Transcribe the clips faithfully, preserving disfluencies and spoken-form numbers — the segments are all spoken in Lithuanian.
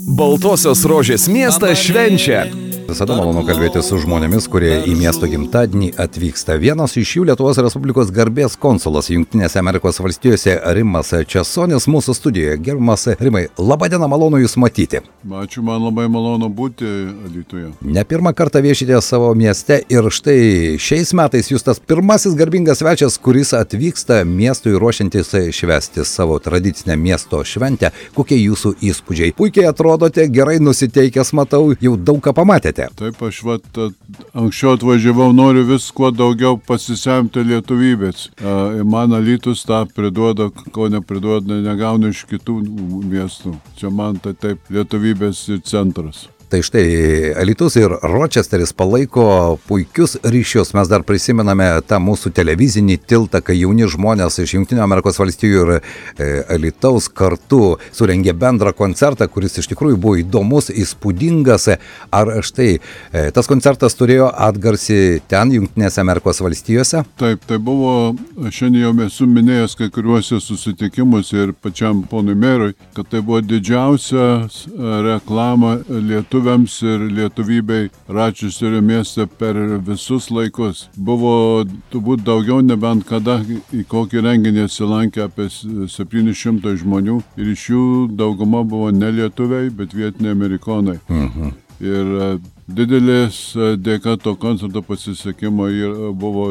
Baltosios Rožės miestas švenčia. Visada malonu kalbėti su žmonėmis, kurie į miesto gimtadienį atvyksta. Vienas iš jų Lietuvos Respublikos garbės konsulas Jungtinėse Amerikos valstijose Rimas Česonis mūsų studijoje. Gerbiamas Rimai, laba diena, malonu Jūs matyti. Ačiū, man labai malonu būti Alytuje. Ne pirmą kartą viešite savo mieste ir štai šiais metais Jūs tas pirmasis garbingas svečias, kuris atvyksta miestui ruošiantis švęsti savo tradicinę miesto šventę. Kokie Jūsų įspūdžiai? Puikiai atrodote, gerai nusiteikęs, matau, jau daug ką pamatėte. Taip, aš vat, anksčiau atvažiavau, noriu vis kuo daugiau pasisemti lietuvybės. Man Alytus tą priduoda, ko nepriduoda, negaunu iš kitų miestų. Čia man tai taip lietuvybės centras. Tai štai Alytus ir Ročesteris palaiko puikius ryšius. Mes dar prisimename tą mūsų televizinį tiltą, kai jauni žmonės iš Jungtinių Amerikos valstijų ir e, Alytaus kartu surengė bendrą koncertą, kuris iš tikrųjų buvo įdomus, įspūdingas. Ar štai e, tas koncertas turėjo atgarsį ten, Jungtinėse Amerikos valstijose? Taip, tai buvo, šiandien jau esu minėjęs kai kuriuose susitikimuose ir pačiam ponui merui, kad tai buvo didžiausia reklama lietuvių ir lietuvybei Ročesterio mieste per visus laikus. Buvo turbūt daugiau nebent kada į kokį renginį atsilankė apie septyni šimtai žmonių ir iš jų dauguma buvo ne lietuviai, bet vietiniai amerikonai. Mhm. Ir didelės dėka to koncerto pasisekimo buvo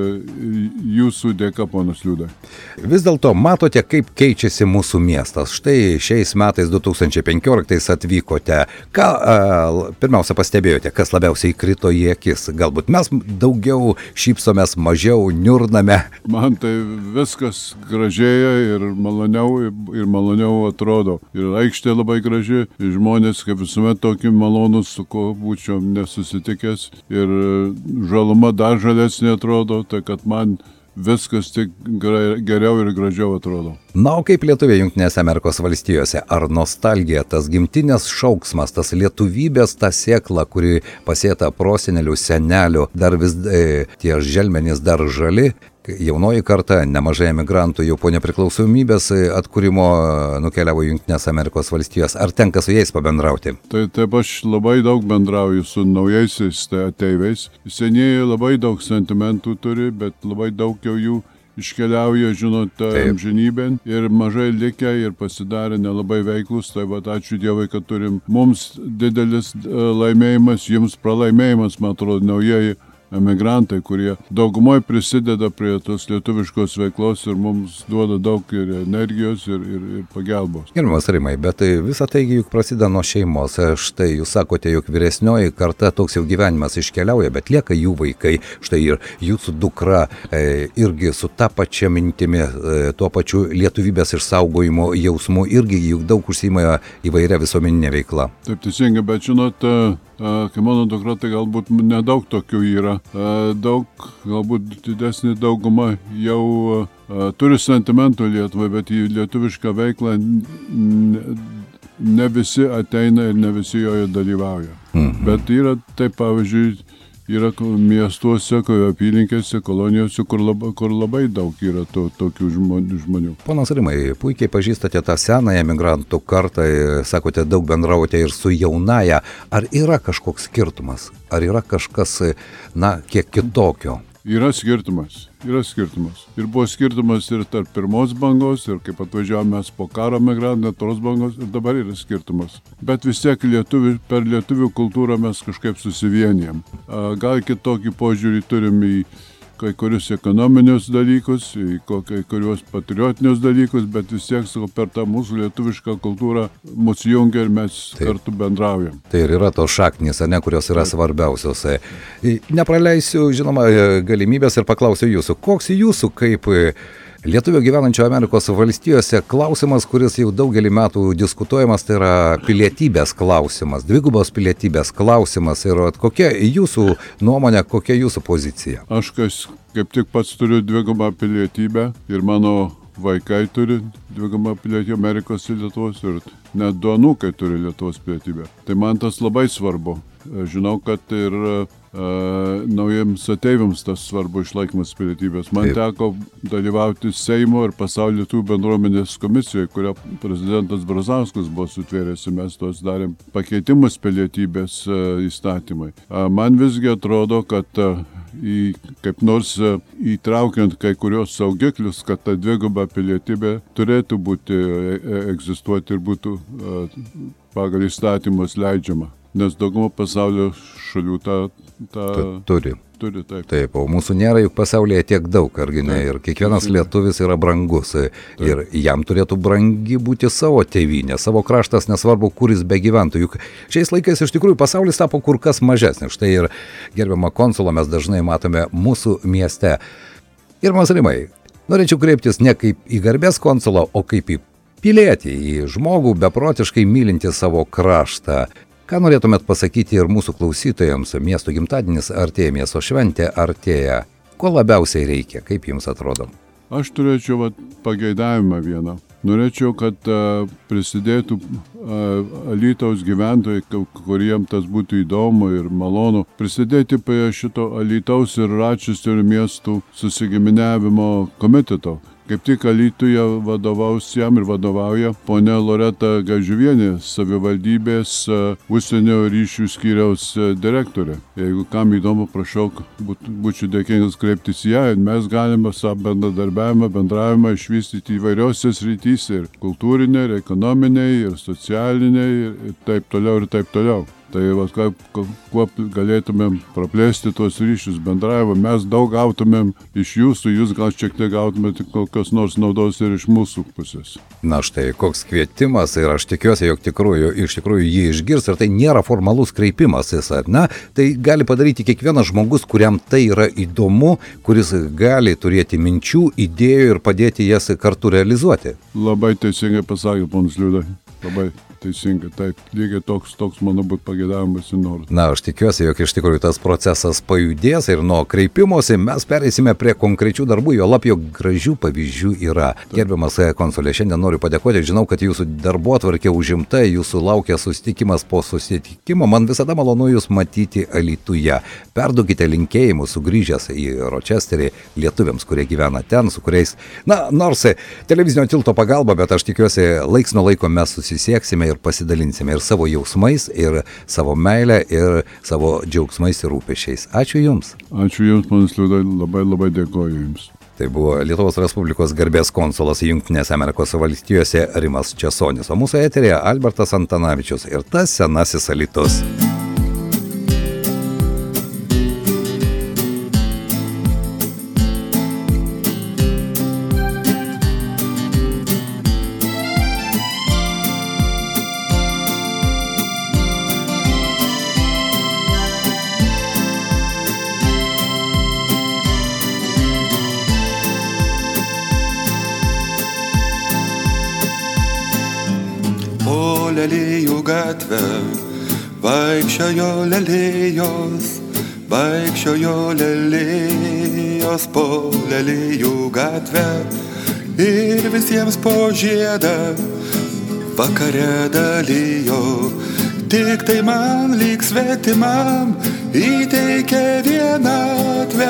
Jūsų dėka, ponas Liudai. Vis dėlto matote, kaip keičiasi mūsų miestas. Štai šiais metais du tūkstančiai penkioliktais atvykote. Ką a, pirmiausia pastebėjote, kas labiausiai krito į akis? Galbūt mes daugiau šypsomės, mažiau niurname. Man tai viskas gražėja ir maloniau, ir maloniau atrodo. Ir aikštė labai graži, žmonės kaip visuomet tokį malonus, su ko būčiau nesusitikęs, ir žaluma dar žalesnė atrodo, tai kad man viskas tik geriau ir gražiau atrodo. Na, o kaip lietuviai Jungtinėse Amerikos valstijose? Ar nostalgija, tas gimtinės šauksmas, tas lietuvybės, ta sėkla, kuri pasėta prosenelių, senelių, dar vis e, tie želmenys dar žali? Jaunoji karta, nemažai emigrantų jau po nepriklausomybės atkūrimo nukeliavo į Jungtinės Amerikos valstijas. Ar tenka su jais pabendrauti? Tai taip, aš labai daug bendrauju su naujaisiais ateiviais. Senieji labai daug sentimentų turi, bet labai daug jau jų iškeliauja, žinot, amžinybėn ir mažai likę ir pasidarė nelabai veiklus. Tai va, ačiū Dievui, kad turim mums didelis laimėjimas, jums pralaimėjimas, man atrodo, naujieji emigrantai, kurie daugumoje prisideda prie tos lietuviškos veiklos ir mums duoda daug ir energijos ir, ir, ir pagalbos. Gerbiamas Rimai, bet visą tai juk prasideda nuo šeimos. Štai jūs sakote, jog vyresnioji karta toks jau gyvenimas iškeliauja, bet lieka jų vaikai. Štai ir jūsų dukra e, irgi su ta pačia mintimi, e, tuo pačiu lietuvybės išsaugojimo jausmu irgi juk daug užsiima įvairia visuomeninė veikla. Taip, teisingai, bet žinot, kai mano dukra, tai galbūt nedaug tokių yra. Daug, galbūt didesnė dauguma jau turi sentimentų Lietuvai, bet į lietuvišką veiklą ne visi ateina ir ne visi joje dalyvauja. Mhm. Bet yra, taip pavyzdžiui, yra miestuose, apylinkėse, kolonijose, kur labai, kur labai daug yra to, tokių žmonių. Ponas Rimai, puikiai pažįstate tą senąją emigrantų kartą, sakote, daug bendraujate ir su jaunaja. Ar yra kažkoks skirtumas? Ar yra kažkas, na, kiek kitokio? Yra skirtumas, yra skirtumas. Ir buvo skirtumas ir tarp pirmos bangos, ir kaip atvažiavome mes po karo emigrantų, antros bangos, ir dabar yra skirtumas. Bet vis tiek lietuvių, per lietuvių kultūrą mes kažkaip susivienijam. Gal kitokį požiūrį turim į kai kurius ekonominius dalykus, į kai kuriuos patriotinius dalykus, bet vis tiek per tą mūsų lietuvišką kultūrą mus jungia ir mes Taip. kartu bendraujam. Tai ir yra tos šaknys, ne, kurios yra Taip. svarbiausios. Nepraleisiu, žinoma, galimybės ir paklausiu jūsų. Koks jūsų kaip lietuvio gyvenančio Amerikos valstijose klausimas, kuris jau daugelį metų diskutuojamas, tai yra pilietybės klausimas, dvigubos pilietybės klausimas. Ir kokia jūsų nuomonė, kokia jūsų pozicija? Aš kaip tik pats turiu dvigubą pilietybę ir mano vaikai turi dvigubą pilietybę Amerikos ir Lietuvos ir net du anūkai turi Lietuvos pilietybę. Tai man tas labai svarbu. žinau, kad ir uh, naujiems ateiviams tas svarbu išlaikymas pilietybės. Man Taip. teko dalyvauti Seimo ir pasaulio lietuvių bendruomenės komisijoje, kurio prezidentas Brazauskas buvo sutvėręs, mes tos darėm pakeitimus pilietybės uh, įstatymai. Uh, man visgi atrodo, kad uh, į, kaip nors uh, įtraukiant kai kurios saugiklius, kad ta dviguba pilietybė turėtų būti, e, egzistuoti ir būtų uh, pagal įstatymus leidžiama. Nes dauguma pasaulio šalių tą, tą turi. Turi, taip. Taip, o mūsų nėra juk pasaulyje tiek daug, argi ne, ir kiekvienas lietuvis yra brangus. Taip. Ir jam turėtų brangi būti savo tėvynė, savo kraštas, nesvarbu, kur jis begyventų. Juk šiais laikais iš tikrųjų pasaulis tapo kur kas mažesnis. Štai ir gerbiamą konsulą mes dažnai matome mūsų mieste. Gerbiamas Rimai, norėčiau kreiptis ne kaip į garbės konsulą, o kaip į pilietį, į žmogų beprotiškai mylintį savo kraštą. Ką norėtumėt pasakyti ir mūsų klausytojams? Miesto gimtadienis artėja, miesto šventė artėja. Ko labiausiai reikia? Kaip jums atrodo? Aš turėčiau vat, pageidavimą vieną. Norėčiau, kad uh, prisidėtų uh, Alytaus gyventojai, kuriem tas būtų įdomu ir malonu, prisidėti prie šito Alytaus ir Ročesterio miestų susigiminiavimo komiteto. Kaip tik Alytuje vadovaus jam ir vadovauja ponia Loreta Gažiuvienė, savivaldybės uh, užsienio ryšių skyriaus uh, direktorė. Jeigu kam įdomu, prašau, būt, būčiau dėkingas kreiptis į ją. Mes galime savo bendradarbiavimą, bendravimą išvystyti įvairiose srityse, ir kultūrinė, ir ekonominė, ir socialinė, ir taip toliau, ir taip toliau. Tai va, kaip, kuo galėtumėm praplėsti tuos ryšius bendravimą, mes daug gautumėm iš jūsų, jūs gal šiek tiek gautumėte kokios nors naudos ir iš mūsų pusės. Na štai, koks kvietimas, ir aš tikiuosi, jog tikrųjų, iš tikrųjų jį išgirs, ir tai nėra formalus kreipimasis, ar ne? Tai gali padaryti kiekvienas žmogus, kuriam tai yra įdomu, kuris gali turėti minčių, idėjų ir padėti jas kartu realizuoti. Labai teisingai pasakė, ponas Liuda, labai. Teisingai, taip, lygiai toks, toks mano būtų pageidavimas ir noras. Na, aš tikiuosi, jog iš tikrųjų tas procesas pajudės ir nuo kreipimosi mes pereisime prie konkrečių darbų, jo lab, jog gražių pavyzdžių yra. Taip. Gerbiamas konsulė, šiandien noriu padėkoti, žinau, kad jūsų darbotvarkė užimta, jūsų laukia susitikimas po susitikimo, man visada malonu jūs matyti Alytuje. Perduokite linkėjimus sugrįžęs į Ročesterį lietuviams, kurie gyvena ten, su kuriais, na, nors televizinio tilto pagalba, bet aš tikiuosi, laiks nuo laiko mes susisieksime ir pasidalinsime ir savo jausmais, ir savo meilę, ir savo džiaugsmais ir rūpesčiais. Ačiū Jums. Ačiū Jums, ponas Liuda, labai labai dėkoju Jums. Tai buvo Lietuvos Respublikos garbės konsulas Jungtinėse Amerikos valstijose Rimas Česonis, o mūsų eteryje Albertas Antanavičius ir tas senasis Alytus. Lelijų gatvę vaikščiojo lelijos, vaikščiojo lelijos po lelijų gatvę ir visiems po žiedą vakare dalijo. Tik tai man lyg svetimam įteikė vienatvę.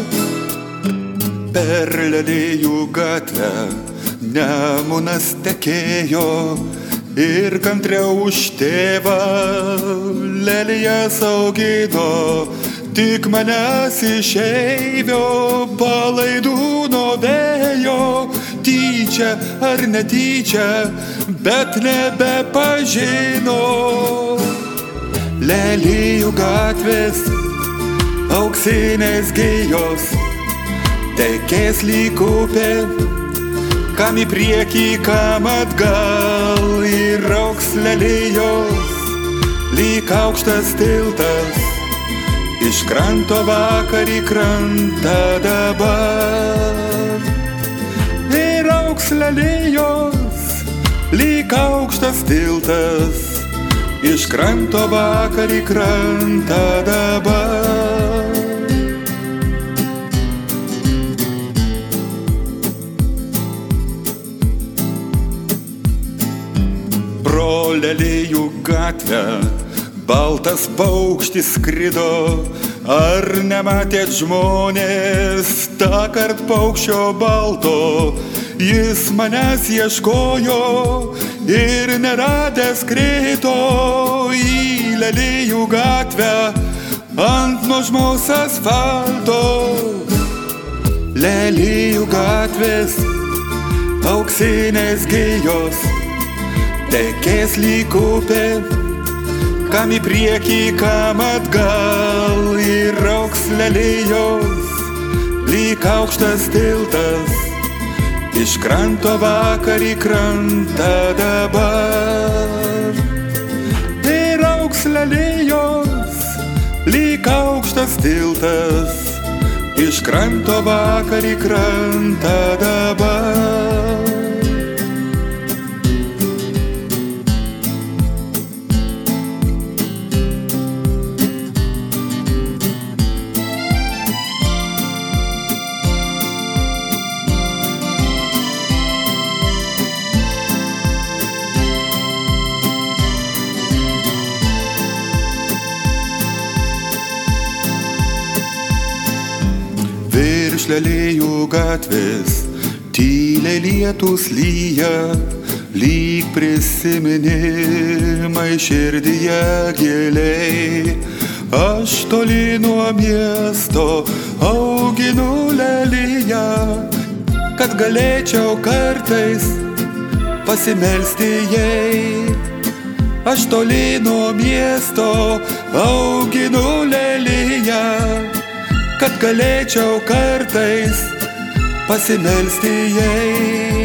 Per lelijų gatvę Nemunas tekėjo ir kantriau už tėvą lelijas augino, tik manęs išeivio palaidūno vėjo, tyčia ar netyčia, bet nebepažino. Lelijų gatvės auksinės gijos tekės lyg upė, kam į priekį, kam atgal, ir auks lelijos lyg aukštas tiltas, iš kranto vakar į krantą dabar. Ir auks lelijos lyg aukštas tiltas, iš kranto vakar į krantą dabar. Pro lelijų gatvę baltas paukštis skrido, ar nematėt žmonės, tąkart paukščio balto, jis manęs ieškojo ir neradęs krito į lelijų gatvę ant nuožmaus asfalto. Lelijų gatvės, auksinės gijos, tekės lyg upė, kam į priekį, kam atgal, ir auks lelijos, lyg aukštas tiltas, iš kranto vakar į krantą dabar. Ir auks lelijos, lyg aukštas tiltas, iš kranto vakar į krantą dabar. Virš lelijų gatvės tyliai lietus lyja, lyg prisiminimai širdyje giliai. Aš toli nuo miesto auginu leliją, kad galėčiau kartais pasimelsti jai. Aš toli nuo miesto auginu leliją, kad galėčiau kartais pasimelsti jai.